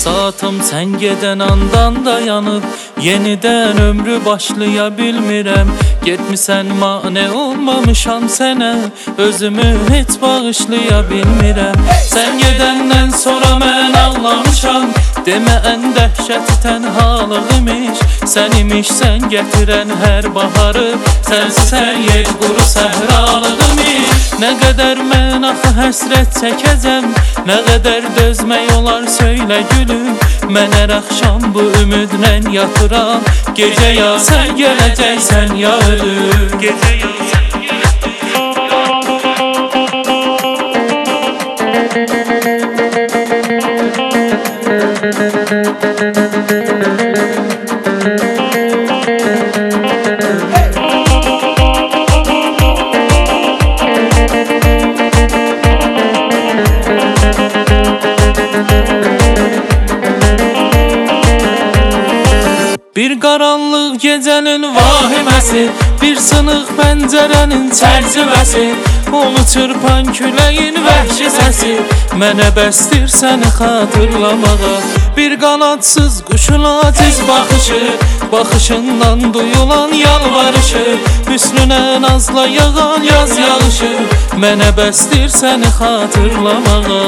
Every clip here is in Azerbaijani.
Saatım sen gedən andan dayanıb, yenidən ömrü başlaya bilmirəm. Getmisən mane olmamışam sənə, özümü heç bağışlaya bilmirəm. Sən gedəndən sonra mən ağlamışam, demə ən dəhşəti tənhalıq imiş. Sən imiş sən gətirən hər baharı, sənsiz hər yer quru səhralıq imiş. Nə qədər mən axı həsrət çəkəcəm, nə qədər dözmək olar söylə gülüm. Mən hər axşam bu ümidlə yatıram, gecə ya sən gələcəksən ya ölüm. Gecə ya sən Bir qaranlıq gecənin vahiməsi, bir sınıq pəncərənin çərçivəsi, onu çırpan küləyin vəhşi səsi mənə bəsdir səni xatırlamağa. Bir qanadsız quşun aciz baxışı, baxışından duyulan yalvarışı, hüsnünə nazla yağan yaz yağışı mənə bəsdir səni xatırlamağa.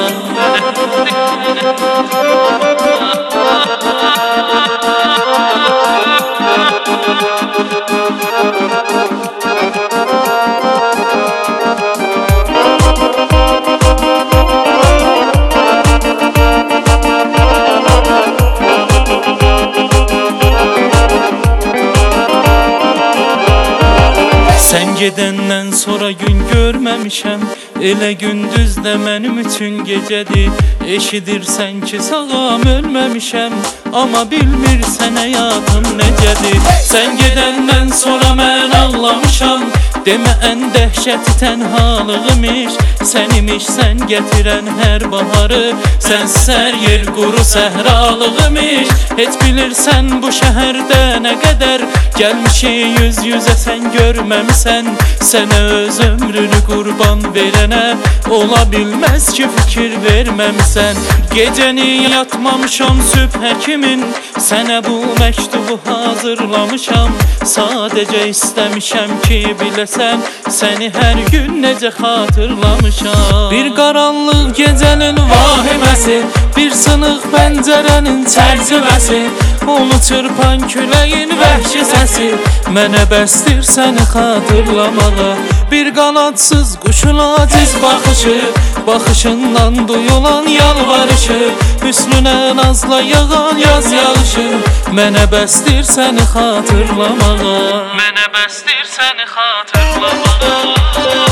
Sən gedəndən sonra gün görməmişəm, elə gündüzdə mənim üçün gecədir. Eşidirsən ki sağam ölməmişəm, amma bilmirsən həyatım necədir. Sən gedəndən sonra mən ağlamışam, demə ən dəhşəti tənhalıq imiş. Sən imiş sən gətirən hər baharı, sənsiz hər yer quru səhralıq imiş. Heç bilirsən bu şəhərdə nə qədər gəlmişik yüz yüzə sən görməmisən. Sənə öz ömrünü qurban verənə ola bilməz ki fikir verməmisən. Gecəni yatmamışam sübhə kimin, sənə bu məktubu hazırlamışam. Sadəcə istəmişəm ki biləsən, səni hər gün necə xatırlamışam. Bir qaranlıq gecənin vahiməsi, bir sınıq pəncərənin çərçivəsi, onu çırpan küləyin vəhşi səsi mənə bəsdir səni xatırlamağa. Bir qanadsız quşun aciz baxışı, baxışından duyulan yalvarışı, hüsnünə nazla yağan yaz yağışı mənə bəsdir səni xatırlamağa. Mənə bəsdir səni xatırlamağa.